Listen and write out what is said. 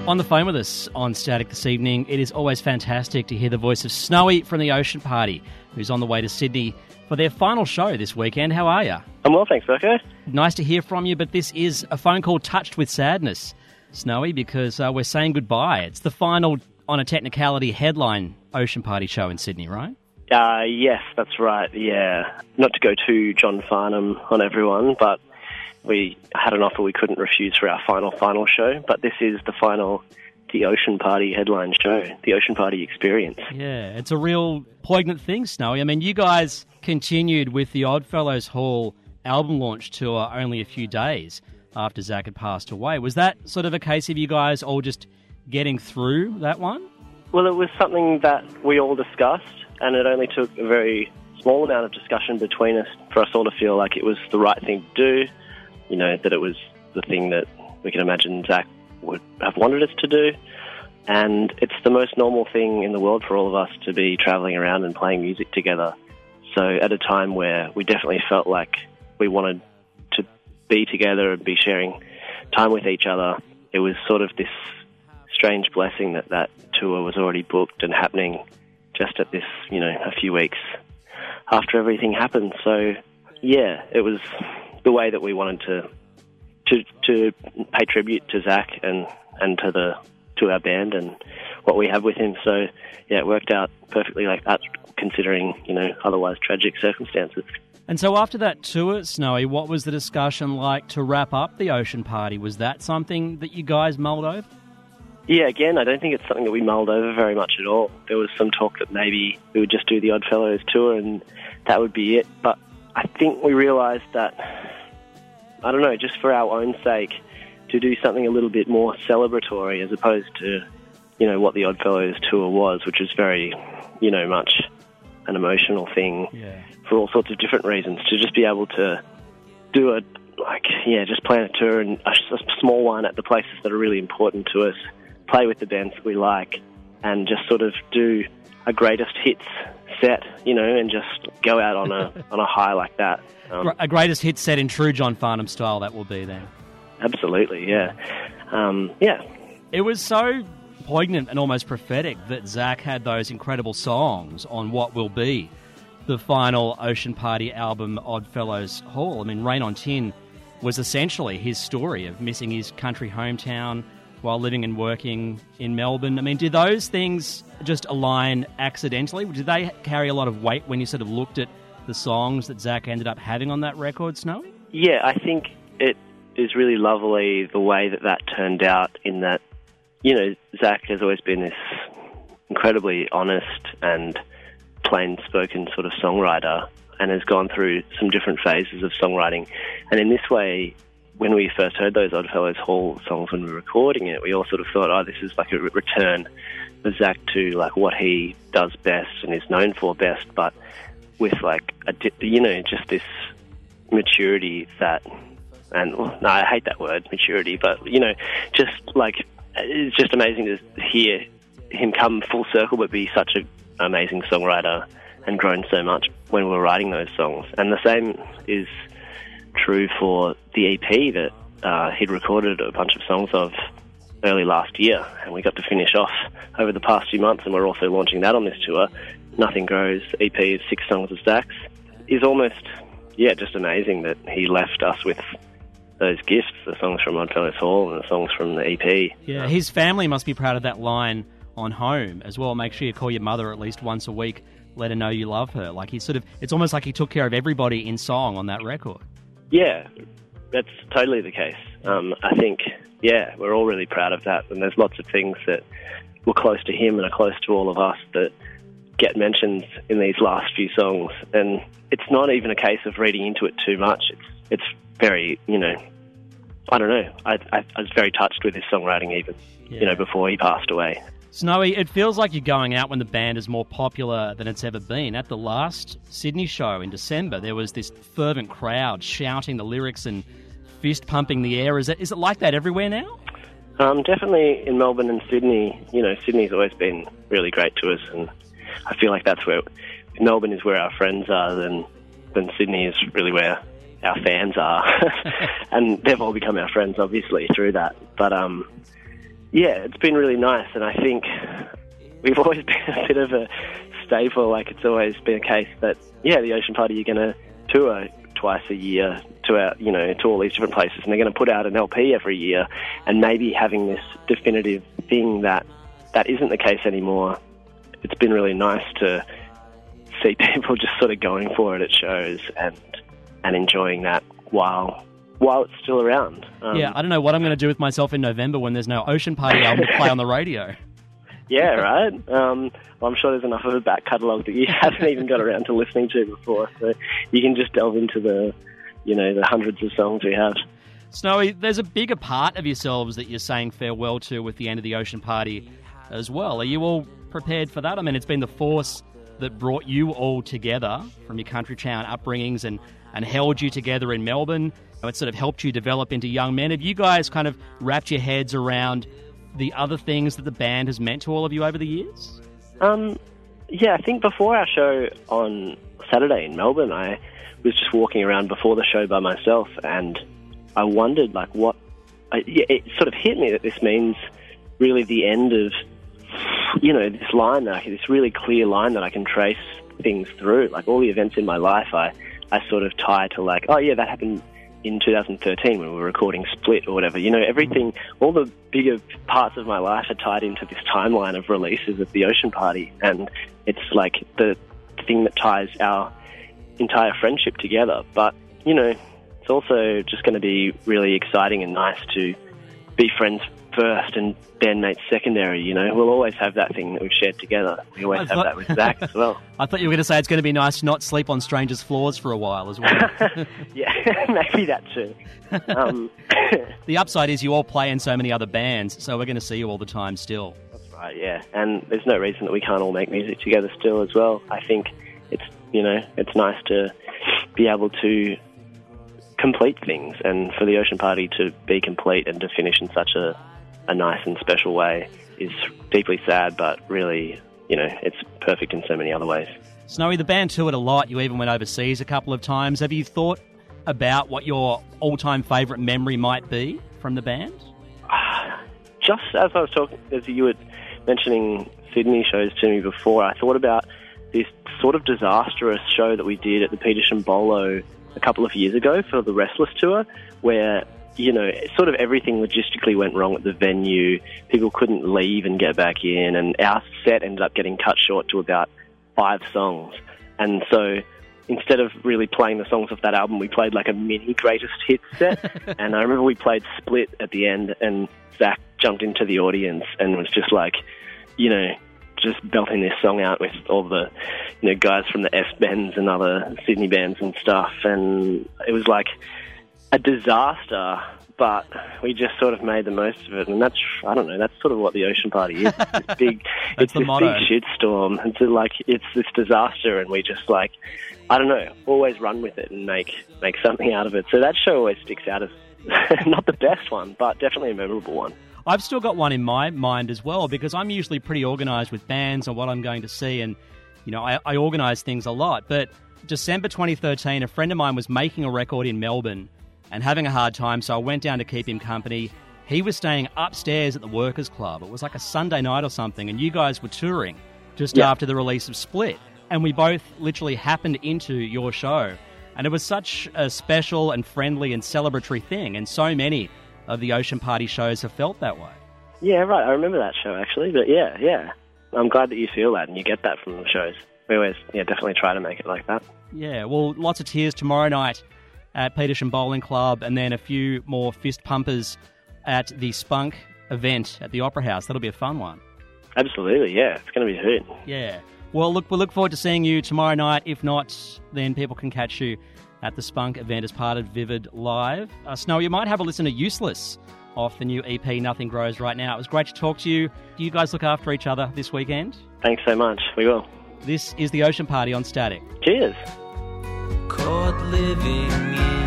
On the phone with us on Static this evening, it is always fantastic to hear the voice of Snowy from the Ocean Party, who's on the way to Sydney for their final show this weekend. How are you? I'm well, thanks, Virko. Nice to hear from you, but this is a phone call touched with sadness, Snowy, because we're saying goodbye. It's the final, on a technicality, headline Ocean Party show in Sydney, right? Yes, that's right, yeah. Not to go too John Farnham on everyone, but we had an offer we couldn't refuse for our final show, but this is the Ocean Party headline show, the Ocean Party experience. Yeah, it's a real poignant thing, Snowy. I mean, you guys continued with the Oddfellows Hall album launch tour only a few days after Zach had passed away. Was that sort of a case of you guys all just getting through that one? Well, it was something that we all discussed, and it only took a very small amount of discussion between us for us all to feel like it was the right thing to do, you know, that it was the thing that we can imagine Zach would have wanted us to do. And it's the most normal thing in the world for all of us to be travelling around and playing music together. So at a time where we definitely felt like we wanted to be together and be sharing time with each other, it was sort of this strange blessing that tour was already booked and happening just at this, you know, a few weeks after everything happened. So, yeah, it was the way that we wanted to pay tribute to Zach and to our band and what we have with him. So, yeah, it worked out perfectly like that, considering, you know, otherwise tragic circumstances. And so after that tour, Snowy, what was the discussion like to wrap up the Ocean Party? Was that something that you guys mulled over? Yeah, again, I don't think it's something that we mulled over very much at all. There was some talk that maybe we would just do the Oddfellows tour and that would be it. But I think we realised that, I don't know, just for our own sake, to do something a little bit more celebratory as opposed to, you know, what the Oddfellows tour was, which is very, you know, much an emotional thing for all sorts of different reasons. To just be able to do just plan a tour and a small one at the places that are really important to us, play with the bands that we like, and just sort of do a greatest hits set, you know, and just go out on a high like that. A greatest hits set in true John Farnham style, that will be then. Absolutely, yeah. It was so poignant and almost prophetic that Zach had those incredible songs on what will be the final Ocean Party album, Oddfellows Hall. I mean, Rain on Tin was essentially his story of missing his country hometown while living and working in Melbourne. I mean, did those things just align accidentally? Did they carry a lot of weight when you sort of looked at the songs that Zach ended up having on that record, Snowy? Yeah, I think it is really lovely the way that turned out, in that, you know, Zach has always been this incredibly honest and plain-spoken sort of songwriter and has gone through some different phases of songwriting. And in this way, when we first heard those Oddfellows Hall songs when we were recording it, we all sort of thought, oh, this is like a return for Zach to like what he does best and is known for best, but with like just this maturity that, and no, I hate that word, maturity, but you know, just like it's just amazing to hear him come full circle but be such an amazing songwriter and grown so much when we were writing those songs. And the same is true for the EP that he'd recorded a bunch of songs of early last year, and we got to finish off over the past few months, and we're also launching that on this tour. Nothing Grows EP of 6 songs of Zach's is almost, just amazing that he left us with those gifts, the songs from Oddfellows Hall and the songs from the EP. Yeah, his family must be proud of that line on Home as well. Make sure you call your mother at least once a week, let her know you love her. Like it's almost like he took care of everybody in song on that record. Yeah, that's totally the case. I think, we're all really proud of that, and there's lots of things that were close to him and are close to all of us that get mentioned in these last few songs. And it's not even a case of reading into it too much. It's very, I don't know. I was very touched with his songwriting even, before he passed away. Snowy, it feels like you're going out when the band is more popular than it's ever been. At the last Sydney show in December, there was this fervent crowd shouting the lyrics and fist-pumping the air. Is it like that everywhere now? Definitely in Melbourne and Sydney. Sydney's always been really great to us, and I feel like that's where Melbourne is where our friends are, then Sydney is really where our fans are. And they've all become our friends, obviously, through that. But, Yeah, it's been really nice, and I think we've always been a bit of a staple. Like, it's always been a case that, the Ocean Party, you're going to tour twice a year to all these different places, and they're going to put out an LP every year, and maybe having this definitive thing that isn't the case anymore. It's been really nice to see people just sort of going for it at shows and enjoying that while it's still around. I don't know what I'm going to do with myself in November when there's no Ocean Party album to play on the radio. Yeah, right? I'm sure there's enough of a back catalogue that you haven't even got around to listening to before, so you can just delve into the hundreds of songs we have. Snowy, there's a bigger part of yourselves that you're saying farewell to with the end of the Ocean Party as well. Are you all prepared for that? I mean, it's been the force that brought you all together from your country town upbringings and held you together in Melbourne. It sort of helped you develop into young men. Have you guys kind of wrapped your heads around the other things that the band has meant to all of you over the years? I think before our show on Saturday in Melbourne, I was just walking around before the show by myself, and I wondered, it sort of hit me that this means really the end of, this line, this really clear line that I can trace things through. Like, all the events in my life, I sort of tie to, that happened in 2013 when we were recording Split or whatever. Everything, all the bigger parts of my life are tied into this timeline of releases of the Ocean Party, and it's like the thing that ties our entire friendship together. But, it's also just going to be really exciting and nice to be friends first and bandmates secondary. We'll always have that thing that we've shared together. We always have that with Zach as well. I thought you were going to say it's going to be nice to not sleep on strangers' floors for a while as well. Yeah, maybe that too. The upside is you all play in so many other bands, so we're going to see you all the time still. That's right, yeah. And there's no reason that we can't all make music together still as well. I think it's nice to be able to complete things, and for the Ocean Party to be complete and to finish in such a nice and special way is deeply sad, but really, it's perfect in so many other ways. Snowy, the band toured a lot. You even went overseas a couple of times. Have you thought about what your all-time favourite memory might be from the band? Just as I was talking, as you were mentioning Sydney shows to me before, I thought about this sort of disastrous show that we did at the Petersham Bolo a couple of years ago for the Restless tour, where sort of everything logistically went wrong at the venue. People couldn't leave and get back in, and our set ended up getting cut short to about 5 songs. And so instead of really playing the songs off that album, we played like a mini greatest hits set. And I remember we played Split at the end, and Zach jumped into the audience and was just like, just belting this song out with all the, guys from the S-Bends and other Sydney bands and stuff. And it was like a disaster, but we just sort of made the most of it. And that's sort of what the Ocean Party is. It's this big, it's this big shitstorm. It's this disaster, and we just always run with it and make something out of it. So that show always sticks out as not the best one, but definitely a memorable one. I've still got one in my mind as well, because I'm usually pretty organised with bands and what I'm going to see, and I organise things a lot. But December 2013, a friend of mine was making a record in Melbourne and having a hard time, so I went down to keep him company. He was staying upstairs at the Workers' Club. It was like a Sunday night or something, and you guys were touring just after the release of Split. And we both literally happened into your show. And it was such a special and friendly and celebratory thing, and so many of the Ocean Party shows have felt that way. Yeah, right. I remember that show, actually. But yeah. I'm glad that you feel that and you get that from the shows. We always, definitely try to make it like that. Yeah, well, lots of tears tomorrow night at Petersham Bowling Club, and then a few more fist pumpers at the Spunk event at the Opera House. That'll be a fun one. Absolutely, yeah. It's going to be a hoot. Yeah. Well, we'll look forward to seeing you tomorrow night. If not, then people can catch you at the Spunk event as part of Vivid Live. Snow, you might have a listen to Useless off the new EP, Nothing Grows, right now. It was great to talk to you. Do you guys look after each other this weekend? Thanks so much. We will. This is the Ocean Party on Static. Cheers. Caught living in